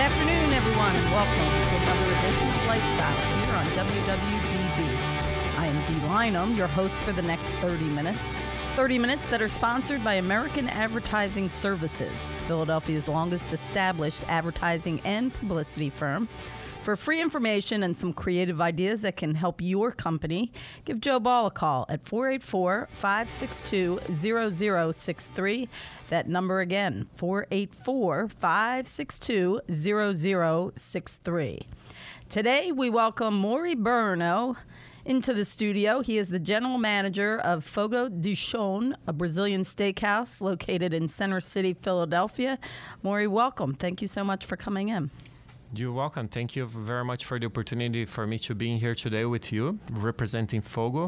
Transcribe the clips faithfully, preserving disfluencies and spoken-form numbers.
afternoon, everyone, and welcome to another edition of Lifestyles here on W W D B. I am Dee Lynham, your host for the next thirty minutes. thirty minutes that are sponsored by American Advertising Services, Philadelphia's longest established advertising and publicity firm. For free information and some creative ideas that can help your company, give Joe Ball a call at four eight four, five six two, zero zero six three. That number again, four eight four, five six two, zero zero six three. Today, we welcome Maury Burno into the studio. He is the general manager of Fogo de Chão, a Brazilian steakhouse located in Center City, Philadelphia. Maury, welcome. Thank you so much for coming in. You're welcome. Thank you very much for the opportunity for me to be here today with you, representing Fogo.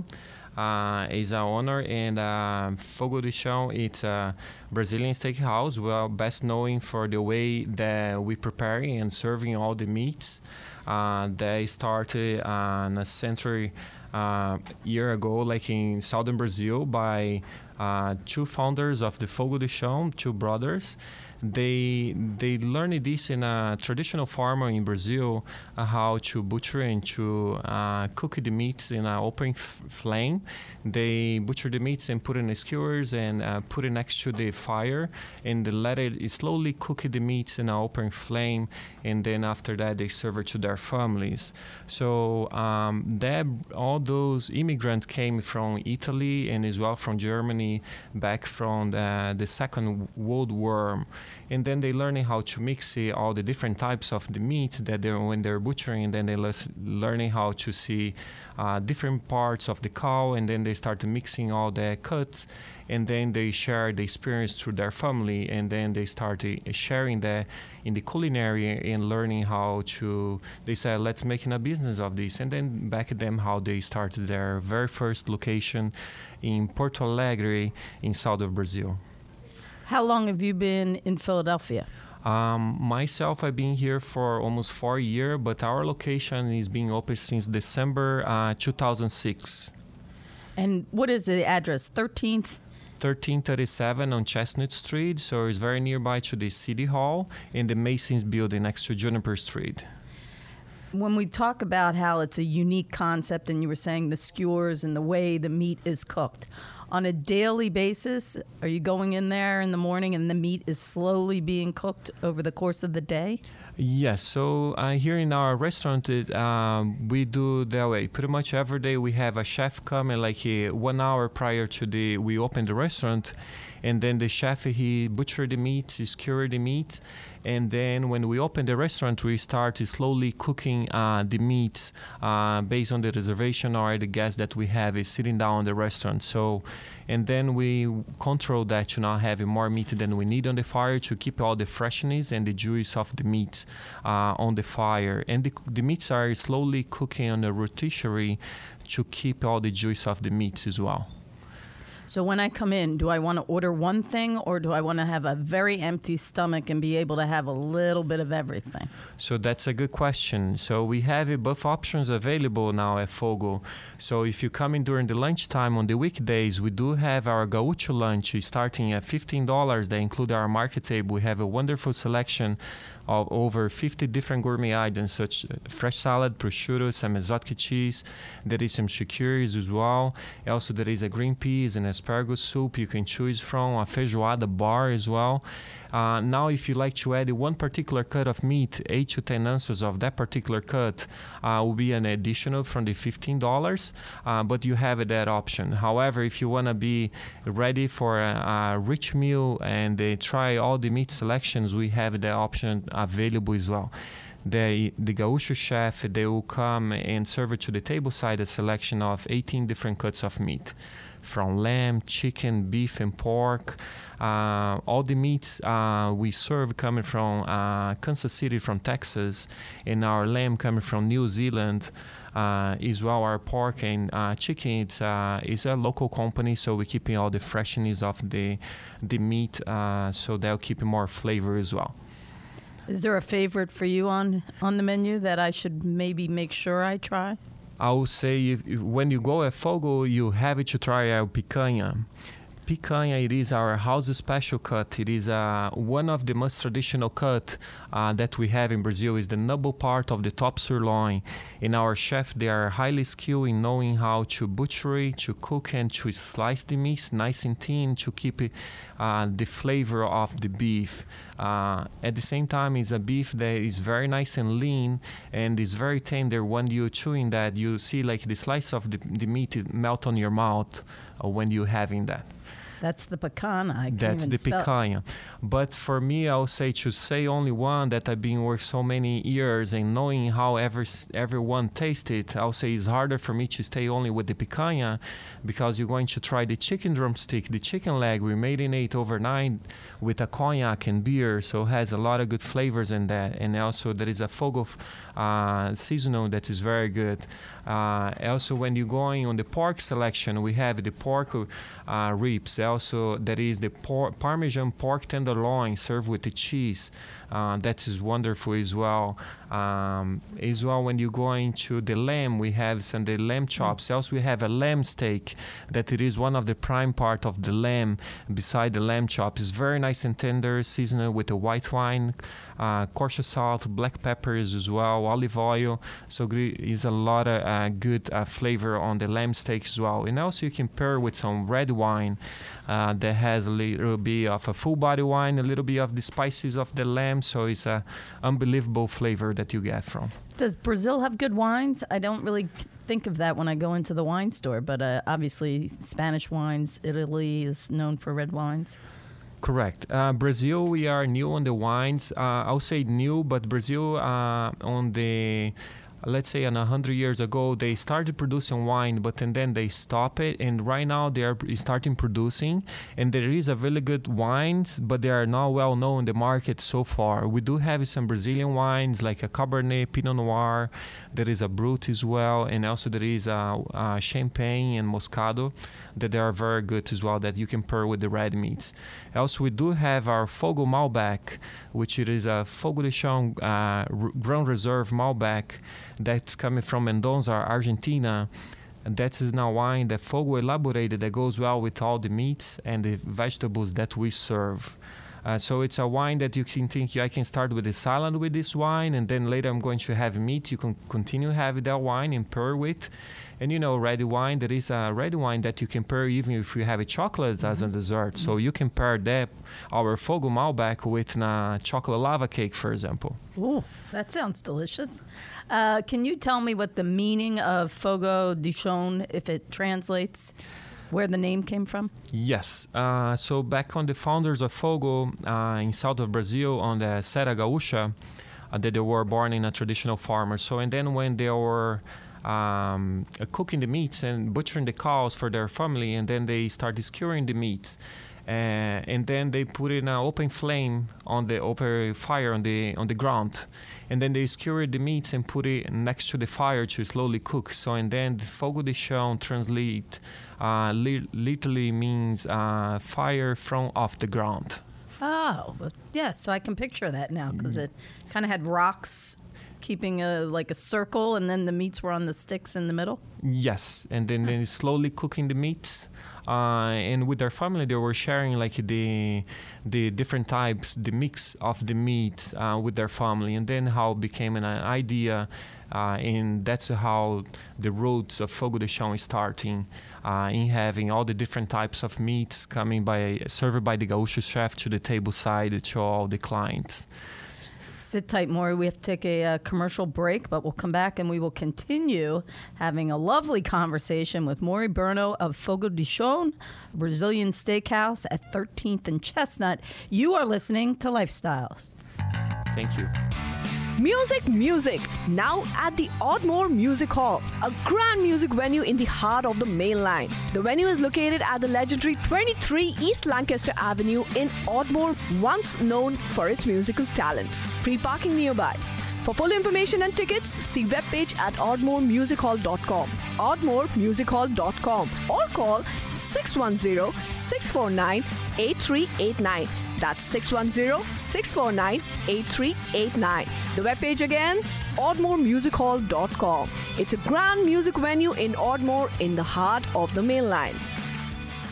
Uh, is an honor, and uh, Fogo de Chão, it's a Brazilian steakhouse, well, best known for the way that we prepare and serving all the meats. Uh, they started uh, a century uh, year ago, like in southern Brazil, by uh, two founders of the Fogo de Chão, two brothers. They they learned this in a traditional farm in Brazil, uh, how to butcher and to uh, cook the meats in an open f- flame. They butcher the meats and put it in the skewers and uh, put it next to the fire, and they let it slowly cook the meats in an open flame, and then after that they serve it to their families. So um, that all those immigrants came from Italy and as well from Germany, back from the, the Second World War. And then they learning how to mix uh, all the different types of the meats that they're when they're butchering, and then they les- learning how to see uh, different parts of the cow, and then they start mixing all the cuts, and then they share the experience through their family, and then they start uh, sharing that in the culinary and learning how to, they said, let's make a business of this, and then back at them how they started their very first location in Porto Alegre in south of Brazil. How long have you been in Philadelphia? Um, myself, I've been here for almost four years, but our location is being open since December uh, two thousand six. And what is the address? thirteenth? thirteen thirty-seven on Chestnut Street, so it's very nearby to the City Hall and the Masons building next to Juniper Street. When we talk about how it's a unique concept, and you were saying the skewers and the way the meat is cooked, on a daily basis, are you going in there in the morning and the meat is slowly being cooked over the course of the day? Yes, so uh, here in our restaurant, it, um, we do that way. Pretty much every day we have a chef coming like uh, one hour prior to the we open the restaurant, and then the chef, he butcher the meat, he skewer the meat, and then when we open the restaurant, we start slowly cooking uh, the meat uh, based on the reservation or the guests that we have is sitting down in the restaurant. So, and then we control that to not have more meat than we need on the fire to keep all the freshness and the juice of the meat uh, on the fire. And the, the meats are slowly cooking on a rotisserie to keep all the juice of the meats as well. So when I come in, do I want to order one thing, or do I want to have a very empty stomach and be able to have a little bit of everything? So that's a good question. So we have both options available now at Fogo. So if you come in during the lunchtime on the weekdays, we do have our Gaúcho lunch starting at fifteen dollars. They include our market table. We have a wonderful selection of over fifty different gourmet items, such as fresh salad, prosciutto, some exotic cheese. There is some charcuteries as well. Also, there is a green peas and asparagus soup you can choose from, a feijoada bar as well. Uh, now, if you like to add one particular cut of meat, eight to ten ounces of that particular cut uh, will be an additional from the fifteen dollars, uh, but you have that option. However, if you want to be ready for a, a rich meal and uh, try all the meat selections, we have that option available as well. The, the Gaúcho chef, they will come and serve it to the table side a selection of eighteen different cuts of meat, from lamb, chicken, beef, and pork. Uh, all the meats uh, we serve coming from uh, Kansas City, from Texas, and our lamb coming from New Zealand. Uh, as well, our pork and uh, chicken, it's uh, is a local company, so we're keeping all the freshness of the the meat, uh, so they'll keep more flavor as well. Is there a favorite for you on, on the menu that I should maybe make sure I try? I would say if, if when you go at Fogo, you have to try our picanha. Picanha, it is our house special cut. It is uh, one of the most traditional cut uh, that we have in Brazil. Is the noble part of the top sirloin. And our chef, they are highly skilled in knowing how to butcher it, to cook and to slice the meat nice and thin to keep it, uh, the flavor of the beef. Uh, at the same time, it's a beef that is very nice and lean and is very tender. When you're chewing that, you see like the slice of the, the meat melt on your mouth uh, when you're having that. That's the picanha. I can't That's even the spell. picanha. But for me, I'll say to say only one that I've been working so many years and knowing how every, everyone tastes it, I'll say it's harder for me to stay only with the picanha because you're going to try the chicken drumstick, the chicken leg. We marinate overnight with a cognac and beer, so it has a lot of good flavors in that. And also there is a Fogo uh, seasonal that is very good. Uh, also, when you're going on the pork selection, we have the pork uh, ribs. Also, there is the por- Parmesan pork tenderloin served with the cheese. Uh, that is wonderful as well. Um, as well, when you go into the lamb, we have some the lamb chops. Also, we have a lamb steak that it is one of the prime part of the lamb beside the lamb chop. It's very nice and tender, seasoned with a white wine, uh, kosher salt, black peppers as well, olive oil. So it's a lot of uh, good uh, flavor on the lamb steak as well. And also you can pair with some red wine uh, that has a little bit of a full body wine, a little bit of the spices of the lamb. So it's a unbelievable flavor that you get from. Does Brazil have good wines? I don't really think of that when I go into the wine store, but uh, obviously Spanish wines, Italy is known for red wines. Correct. Uh, Brazil, we are new on the wines. Uh, I'll say new, but Brazil uh, on the... let's say, on a hundred years ago, they started producing wine, but and then they stopped it. And right now they are starting producing, and there is a really good wines, but they are not well known in the market so far. We do have some Brazilian wines like a Cabernet, Pinot Noir. There is a Brut as well, and also there is a, a Champagne and Moscato that they are very good as well that you can pair with the red meats. Also, we do have our Fogo Malbec, which it is a Fogo de Chão uh, Grand Reserve Malbec that's coming from Mendoza, Argentina. And that is now wine that Fogo elaborated that goes well with all the meats and the vegetables that we serve. Uh, so it's a wine that you can think, I can start with a salad with this wine, and then later I'm going to have meat. You can continue having that wine and pair with. And you know, red wine, there is a red wine that you can pair even if you have a chocolate mm-hmm. as a dessert. Mm-hmm. So you can pair that, our Fogo Malbec, with a chocolate lava cake, for example. Ooh, that sounds delicious. Uh, can you tell me what the meaning of Fogo de Chão, if it translates, where the name came from? Yes. Uh, so back on the founders of Fogo uh, in south of Brazil, on the Serra Gaúcha, uh, that they were born in a traditional farmer. So and then when they were um, uh, cooking the meats and butchering the cows for their family, and then they started skewering the meats. Uh, and then they put in an open flame on the open fire on the on the ground, and then they skewered the meats and put it next to the fire to slowly cook. So and then the Fogo de Chão translate uh, li- literally means uh, fire from off the ground. Oh, yeah. So I can picture that now because it kind of had rocks keeping a like a circle, and then the meats were on the sticks in the middle. Yes, and then they slowly cooking the meats. Uh, and with their family, they were sharing like the the different types, the mix of the meat uh, with their family, and then how it became an idea, uh, and that's how the roots of Fogo de Chão is starting, uh, in having all the different types of meats coming by served by the Gaúcho chef to the table side to all the clients. Sit tight, Maury. We have to take a uh, commercial break, but we'll come back and we will continue having a lovely conversation with Maury Berno of Fogo de Chão, a Brazilian steakhouse at thirteenth and Chestnut. You are listening to Lifestyles. Thank you. Music, music. Now at the Ardmore Music Hall, a grand music venue in the heart of the main line. The venue is located at the legendary twenty-three East Lancaster Avenue in Ardmore, once known for its musical talent. Free parking nearby. For full information and tickets, see webpage at ardmore music hall dot com, ardmore music hall dot com, or call six one zero, six four nine, eight three eight nine. That's six one zero, six four nine, eight three eight nine. The webpage again, ardmore music hall dot com. It's a grand music venue in Ardmore in the heart of the main line.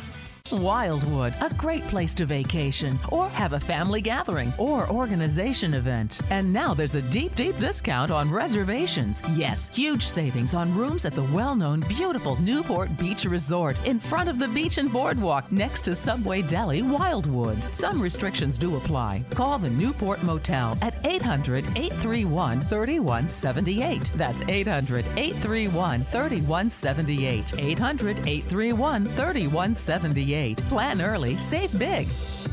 Wildwood, a great place to vacation or have a family gathering or organization event. And now there's a deep, deep discount on reservations. Yes, huge savings on rooms at the well-known beautiful Newport Beach Resort in front of the beach and boardwalk next to Subway Deli, Wildwood. Some restrictions do apply. Call the Newport Motel at eight hundred, eight three one, three one seven eight. That's eight hundred, eight three one, three one seven eight. eight hundred, eight three one, three one seven eight. Plan early, save big.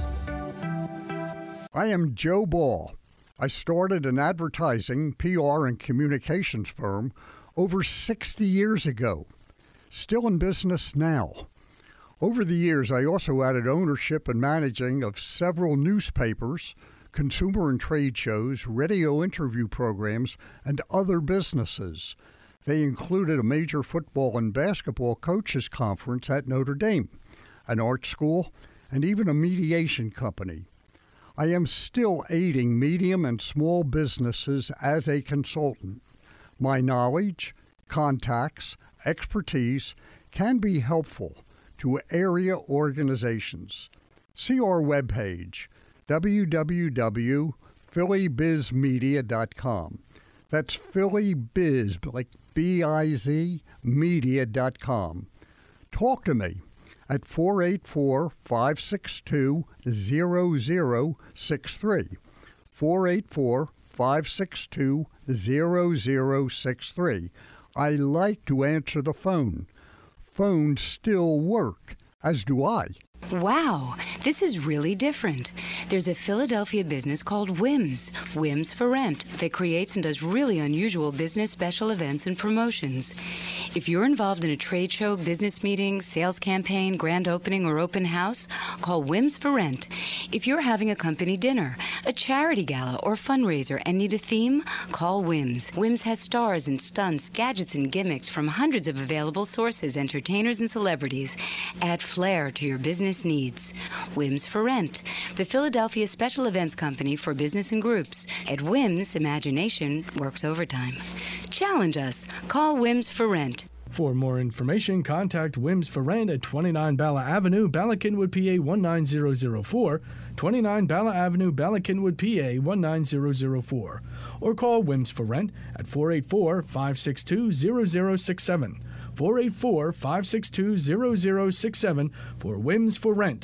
I am Joe Ball. I started an advertising, P R, and communications firm over sixty years ago. Still in business now. Over the years, I also added ownership and managing of several newspapers, consumer and trade shows, radio interview programs, and other businesses. They included a major football and basketball coaches conference at Notre Dame, an art school, and even a mediation company. I am still aiding medium and small businesses as a consultant. My knowledge, contacts, expertise can be helpful to area organizations. See our webpage, w w w dot philly biz media dot com. That's Philly Biz, like B I Z, media dot com. Talk to me at four eight four, five six two, zero zero six three, four eight four, five six two, zero zero six three. I like to answer the phone. Phones still work, as do I. Wow, this is really different. There's a Philadelphia business called Whims, Whims for Rent, that creates and does really unusual business special events and promotions. If you're involved in a trade show, business meeting, sales campaign, grand opening, or open house, call Whims for Rent. If you're having a company dinner, a charity gala, or fundraiser and need a theme, call Whims. Whims has stars and stunts, gadgets and gimmicks from hundreds of available sources, entertainers and celebrities. Add flair to your business needs. Whims for Rent, the Philadelphia special events company for business and groups. At Whims, imagination works overtime. Challenge us. Call Whims for Rent. For more information, contact Whims for Rent at twenty-nine Bala Avenue, Bala Cynwyd, P A one nine zero zero four, twenty-nine Bala Avenue, Bala Cynwyd, P A one nine zero zero four, or call Whims for Rent at four eight four, five six two, zero zero six seven. four eight four, five six two, zero zero six seven for Whims for Rent.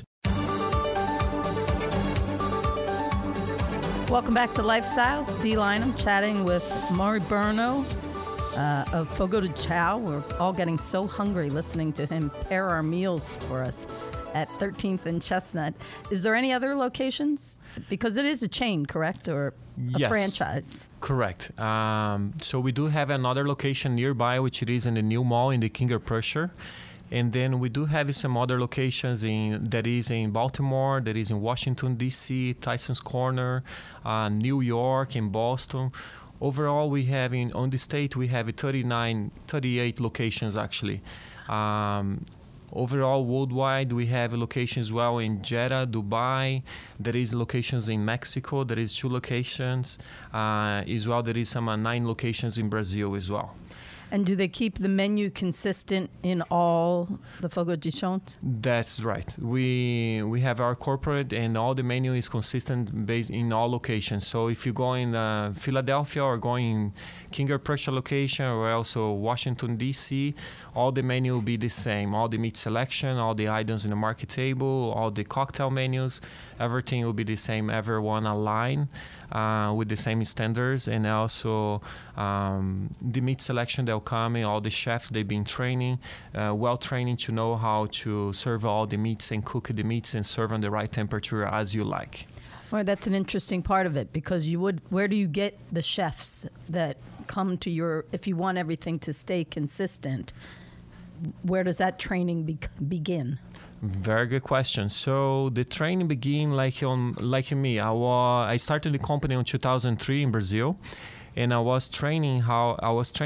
Welcome back to Lifestyles. Dee Lynam chatting with Maury Burno uh, of Fogo de Chao. We're all getting so hungry listening to him pair our meals for us at thirteenth and Chestnut. Is there any other locations? Because it is a chain, correct? Or a yes, franchise? Correct. Um, so we do have another location nearby, which it is in the new mall in the King of Prussia. And then we do have some other locations in that is in Baltimore, that is in Washington, D C, Tyson's Corner, uh, New York, and Boston. Overall, we have in on the state, we have thirty-nine, thirty-eight locations actually. Um, Overall, worldwide, we have locations as well in Jeddah, Dubai. There is locations in Mexico. There is two locations. Uh, as well, there is some uh, nine locations in Brazil as well. And do they keep the menu consistent in all the Fogo de Chão? That's right. We we have our corporate, and all the menu is consistent based in all locations. So if you go in uh, Philadelphia or going in King of Prussia location or also Washington, D C, all the menu will be the same. All the meat selection, all the items in the market table, all the cocktail menus, everything will be the same. Everyone aligned uh, with the same standards, and also um, the meat selection they'll come in, all the chefs they've been training, uh, well training to know how to serve all the meats and cook the meats and serve on the right temperature as you like. Well, that's an interesting part of it, because you would. Where do you get the chefs that come to your? If you want everything to stay consistent, where does that training be, begin? Very good question. So the training began like on like me. I was I started the company in two thousand three in Brazil, and I was training how I was training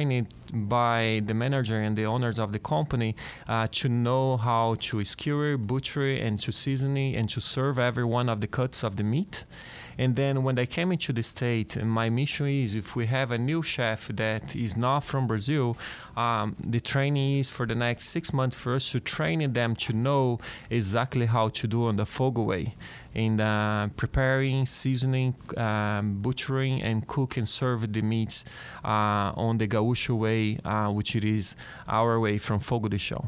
by the manager and the owners of the company uh, to know how to skewer, butcher, and to seasoning and to serve every one of the cuts of the meat. And then when I came into the state, my mission is if we have a new chef that is not from Brazil, um, the training is for the next six months for us to train them to know exactly how to do on the Fogo way in uh, preparing, seasoning, um, butchering, and cook and serve the meats uh, on the Gaúcho way, uh, which it is our way from Fogo de Chão.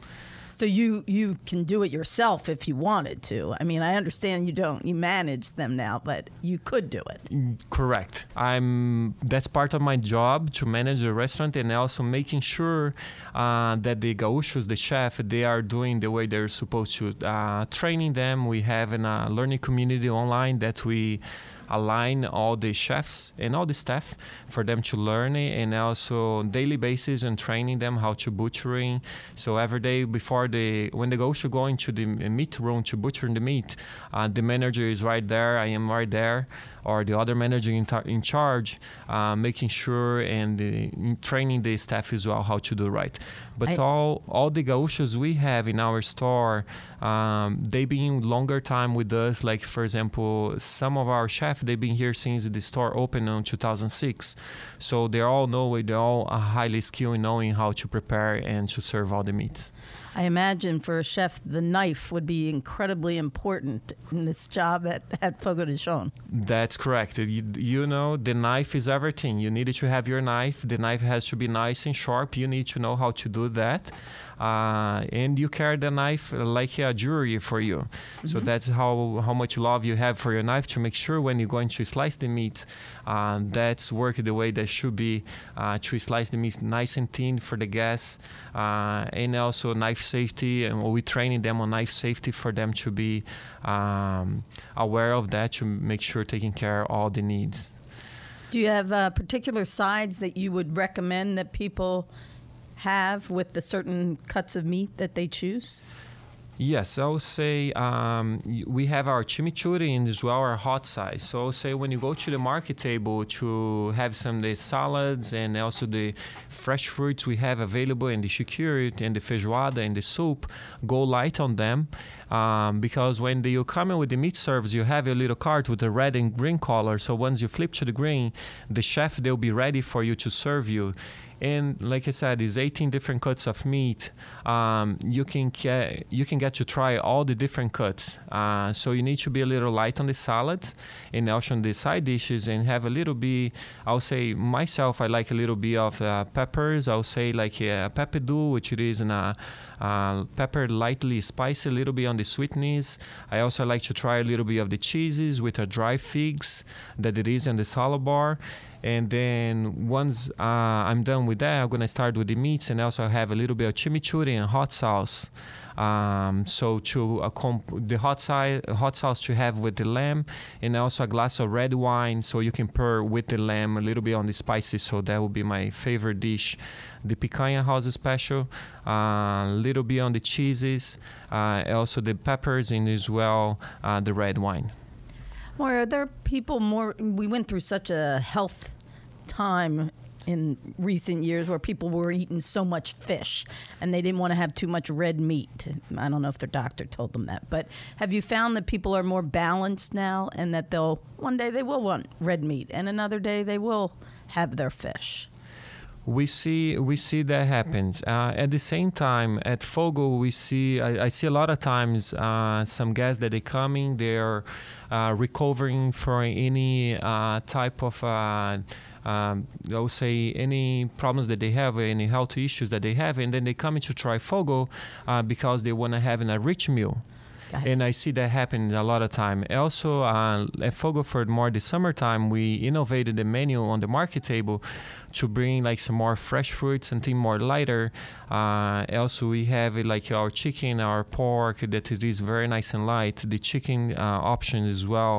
So you, you can do it yourself if you wanted to. I mean, I understand you don't. You manage them now, but you could do it. Correct. I'm. That's part of my job, to manage the restaurant and also making sure uh, that the Gaúchos, the chef, they are doing the way they're supposed to. Uh, training them. We have a learning community online that we align all the chefs and all the staff for them to learn it, and also daily basis and training them how to butchering. So every day before the when they go to go into the meat room to butcher the meat, uh, the manager is right there, I am right there, or the other manager in, tar- in charge, uh, making sure and uh, training the staff as well how to do right. But I, all all the Gaúchos we have in our store, um, they've been longer time with us. Like, for example, some of our chefs, they've been here since the store opened in two thousand six. So they all know it. They're all highly skilled in knowing how to prepare and to serve all the meats. I imagine for a chef, the knife would be incredibly important in this job at, at Fogo de Chão. That's correct. You, you know, the knife is everything. You need to have your knife. The knife has to be nice and sharp. You need to know how to do that. Uh, and you carry the knife like a jewelry for you. Mm-hmm. So that's how, how much love you have for your knife, to make sure when you're going to slice the meat, uh, that's work the way that should be, uh, to slice the meat nice and thin for the guests, uh, and also knife safety. And we're training them on knife safety for them to be um, aware of that, to make sure taking care of all the needs. Do you have uh, particular sides that you would recommend that people have with the certain cuts of meat that they choose? Yes, I would say um, we have our chimichurri and as well our hot size. So I would say when you go to the market table to have some of the salads and also the fresh fruits we have available, and the chiquiri and the feijoada and the soup, go light on them. Um, because when the, you come in with the meat serves, you have a little cart with a red and green color. So once you flip to the green, the chef, they'll be ready for you to serve you. And like I said, it's eighteen different cuts of meat. Um, you can get you can get to try all the different cuts. Uh, so you need to be a little light on the salads and also on the side dishes, and have a little bit. I'll say myself, I like a little bit of uh, peppers. I'll say like a pepperdu, which it is in a uh, pepper lightly spicy, a little bit on the sweetness. I also like to try a little bit of the cheeses with a dry figs that it is in the salad bar. And then once uh, I'm done with that, I'm going to start with the meats, and also have a little bit of chimichurri and hot sauce. Um, so to uh, comp- the hot, si- hot sauce to have with the lamb, and also a glass of red wine, so you can pour with the lamb a little bit on the spices. So that would be my favorite dish. The picanha house special, a uh, little bit on the cheeses, uh, also the peppers, and as well uh, the red wine. Or are there people more, we went through such a health time in recent years where people were eating so much fish and they didn't want to have too much red meat. I don't know if their doctor told them that, but have you found that people are more balanced now, and that they'll, one day they will want red meat and another day they will have their fish? We see we see that happens. Uh, at the same time, at Fogo, we see I, I see a lot of times uh, some guests that they coming, they're uh, recovering from any uh, type of uh, um, I would say any problems that they have, any health issues that they have, and then they come in to try Fogo uh, because they want to have a rich meal. And I see that happen a lot of time. Also, uh, at Fogo, for more the summertime, we innovated the menu on the market table to bring like some more fresh fruits and things more lighter. Uh, also, we have uh, like our chicken, our pork that it is very nice and light. The chicken uh, option as well.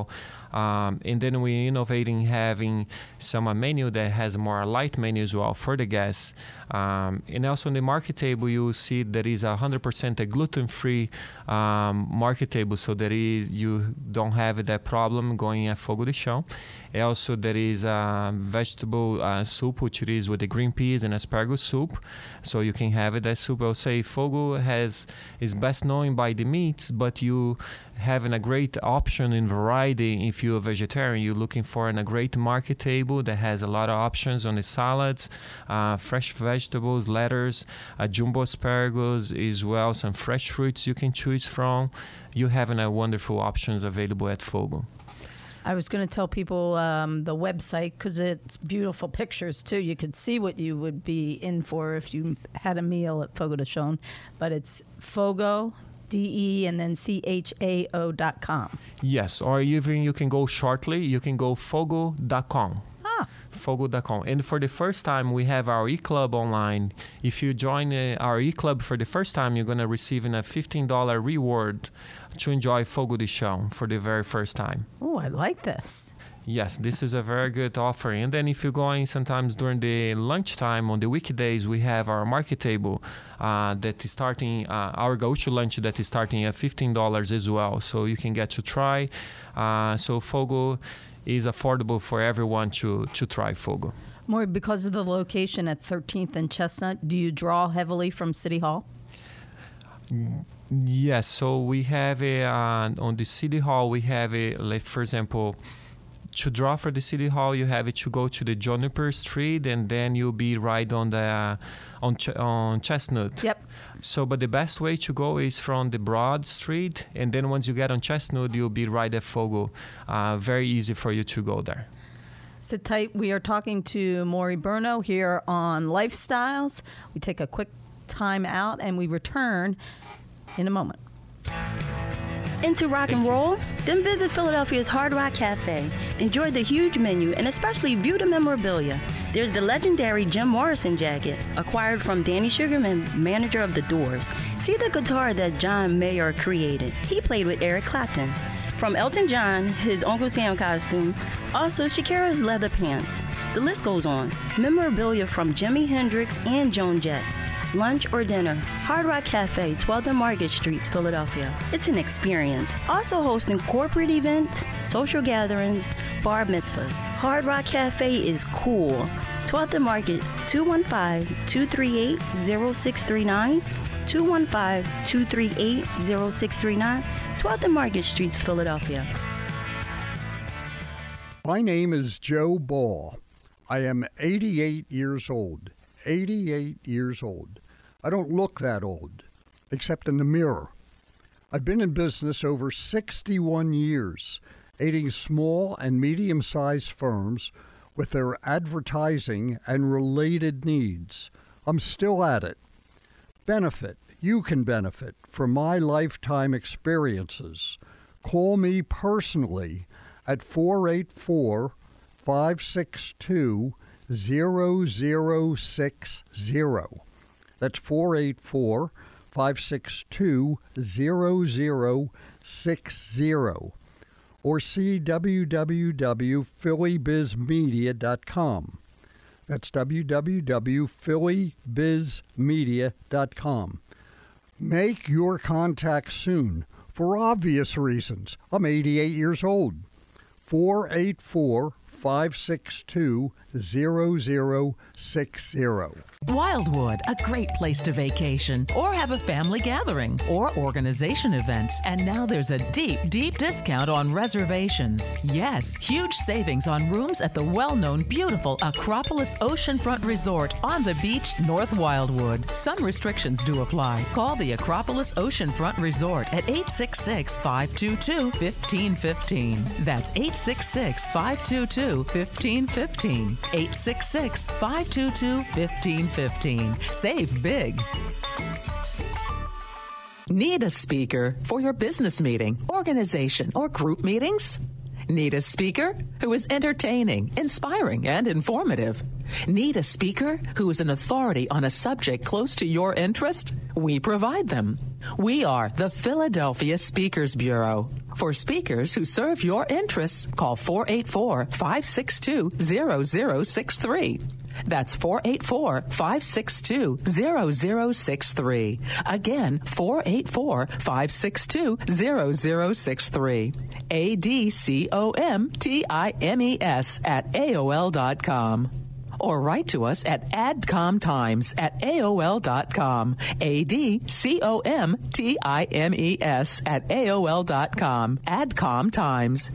Um, and then we're innovating, having some uh, menu that has more light menu as well for the guests. Um, and also on the market table, you will see that is a one hundred percent a gluten-free um, market table, so that is you don't have that problem going at Fogo de Chão. And also there is a vegetable uh, soup, which it is with the green peas and asparagus soup, so you can have it. That soup, I'll say, Fogo has is best known by the meats, but you having a great option in variety. If you're a vegetarian, you're looking for a great market table that has a lot of options on the salads, uh, fresh vegetables, lettuce, uh, jumbo asparagus, as well some fresh fruits you can choose from. You having a wonderful options available at Fogo. I was going to tell people um, the website, because it's beautiful pictures too. You could see what you would be in for if you had a meal at Fogo de Chão. But it's Fogo, D E and then C H A O dot com. Yes, or even you can go shortly, you can go fogo dot com. Ah. Fogo dot com. And for the first time, we have our e-club online. If you join uh, our e-club for the first time, you're going to receive a fifteen dollars reward to enjoy Fogo de Chão for the very first time. Oh, I like this. Yes, this is a very good offer. And then if you're going sometimes during the lunchtime on the weekdays, we have our market table uh, that is starting, uh, our Gaúcho lunch that is starting at fifteen dollars as well. So you can get to try. Uh, so Fogo is affordable for everyone to, to try Fogo. More because of the location at thirteenth and Chestnut, do you draw heavily from City Hall? Yes, so we have a, uh, on the City Hall, we have a, like for example, to draw for the City Hall, you have it to go to the Juniper Street, and then you'll be right on the uh, on Ch- on Chestnut. Yep. So, but the best way to go is from the Broad Street, and then once you get on Chestnut, you'll be right at Fogo. Uh, very easy for you to go there. Sit tight. We are talking to Maury Berno here on Lifestyles. We take a quick time out, and we return in a moment. Into rock and roll? Then visit Philadelphia's Hard Rock Cafe. Enjoy the huge menu and especially view the memorabilia. There's the legendary Jim Morrison jacket, acquired from Danny Sugarman, manager of The Doors. See the guitar that John Mayer created. He played with Eric Clapton. From Elton John, his Uncle Sam costume, also Shakira's leather pants. The list goes on. Memorabilia from Jimi Hendrix and Joan Jett. Lunch or dinner, Hard Rock Cafe, twelfth and Market Streets, Philadelphia. It's an experience. Also hosting corporate events, social gatherings, bar mitzvahs. Hard Rock Cafe is cool. twelfth and Market, two one five, two three eight, zero six three nine, two one five, two three eight, zero six three nine, twelfth and Market Streets, Philadelphia. My name is Joe Ball. I am eighty-eight years old. eighty-eight years old. I don't look that old, except in the mirror. I've been in business over sixty-one years, aiding small and medium-sized firms with their advertising and related needs. I'm still at it. Benefit. You can benefit from my lifetime experiences. Call me personally at four eight four, five six two, zero zero six zero. That's four eight four, five six two, zero zero six zero. Or see w w w dot philly biz media dot com. That's w w w dot philly biz media dot com. Make your contact soon for obvious reasons. I'm eighty-eight years old. four eight four, five six two, zero zero six zero. Wildwood, a great place to vacation or have a family gathering or organization event. And now there's a deep, deep discount on reservations. Yes, huge savings on rooms at the well-known beautiful Acropolis Oceanfront Resort on the beach, North Wildwood. Some restrictions do apply. Call the Acropolis Oceanfront Resort at eight six six, five two two, one five one five. That's eight six six, five two two, one five one five. eight six six, five two two, one five one five. Save big. Need a speaker for your business meeting, organization, or group meetings? Need a speaker who is entertaining, inspiring, and informative? Need a speaker who is an authority on a subject close to your interest? We provide them. We are the Philadelphia Speakers Bureau. For speakers who serve your interests, call four eight four, five six two, zero zero six three. That's four eight four, five six two, zero zero six three. Again, four eight four, five six two, zero zero six three. A D C O M T I M E S at A O L dot com. Or write to us at adcomtimes at A O L dot com. A D C O M T I M E S at A O L dot com. Adcom Times.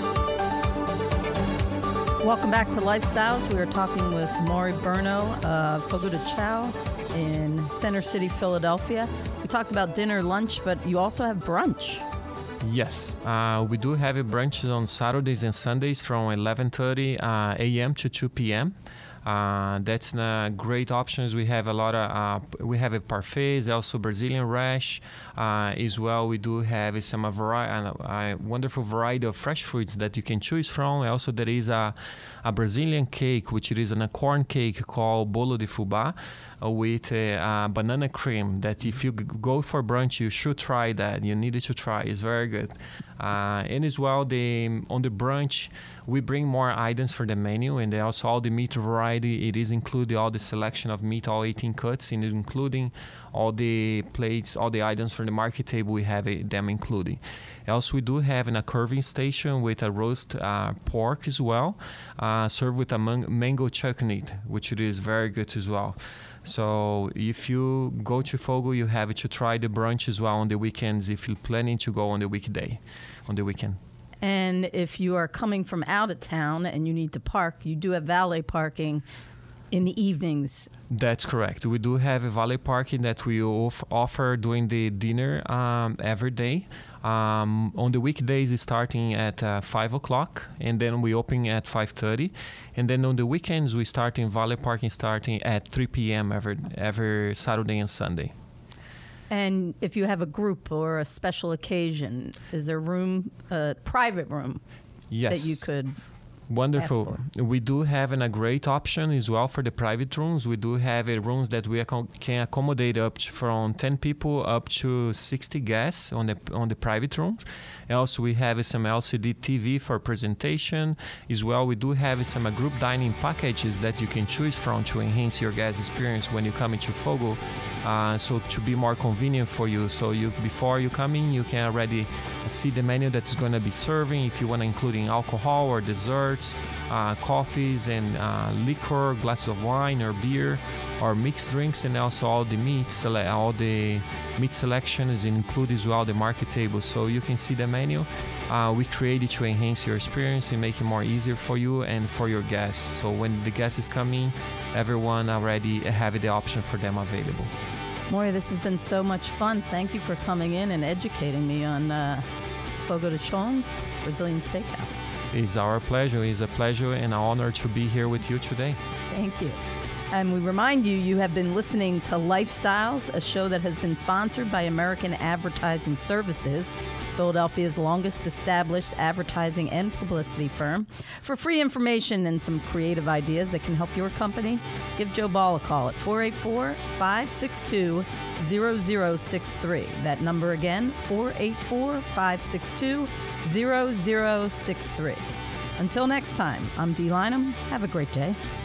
Welcome back to Lifestyles. We are talking with Maury Berno of Fogo de Chão in Center City, Philadelphia. We talked about dinner, lunch, but you also have brunch. Yes, uh, we do have a brunches on Saturdays and Sundays from eleven thirty uh, a.m. to two p.m. Uh, that's a great options. We have a lot of, uh, we have a parfaits, also Brazilian rash, uh, as well. We do have some a, vari- a, a wonderful variety of fresh foods that you can choose from. Also, there is a, a Brazilian cake, which it is a corn cake called bolo de fubá, uh, with a, uh, banana cream. That if you g- go for brunch, you should try that. You needed to try. It's very good. Uh, and as well, the on the brunch, we bring more items for the menu, and also all the meat variety. It is included all the selection of meat, all eighteen cuts, and including all the plates, all the items from the market table. We have it, them included. Also, we do have in a curving station with a roast uh, pork as well, uh, served with a man- mango chutney, which it is very good as well. So if you go to Fogo, you have to try the brunch as well on the weekends if you're planning to go on the weekday, on the weekend. And if you are coming from out of town and you need to park, you do have valet parking in the evenings. That's correct. We do have a valet parking that we off- offer during the dinner um, every day. Um, on the weekdays, it's starting at uh, five o'clock, and then we open at five thirty. And then on the weekends, we start in valet parking starting at three p.m. every every Saturday and Sunday. And if you have a group or a special occasion, is there room, a private room Yes. that you could Wonderful. ask We do have an, a great option as well for the private rooms. We do have a rooms that we ac- can accommodate up to, from ten people up to sixty guests on the on the private rooms. And also, we have some L C D T V for presentation. As well, we do have some uh, group dining packages that you can choose from to enhance your guest experience when you come into Fogo. Uh, so to be more convenient for you. So you before you come in, you can already see the menu that's going to be serving. If you want to include in alcohol or desserts, uh, coffees and uh, liquor, glass of wine or beer, or mixed drinks, and also all the meats, sele- all the meat selection is included as well, the market table. So you can see the menu. Uh, we created to enhance your experience and make it more easier for you and for your guests. So when the guest is coming, everyone already have the option for them available. Maury, this has been so much fun. Thank you for coming in and educating me on uh, Fogo de Chão, Brazilian Steakhouse. It's our pleasure. It's a pleasure and an honor to be here with you today. Thank you. And we remind you, you have been listening to Lifestyles, a show that has been sponsored by American Advertising Services, Philadelphia's longest established advertising and publicity firm. For free information and some creative ideas that can help your company, give Joe Ball a call at four eight four, five six two, zero zero six three. That number again, four eight four, five six two, zero zero six three. Until next time, I'm Dee Lynam. Have a great day.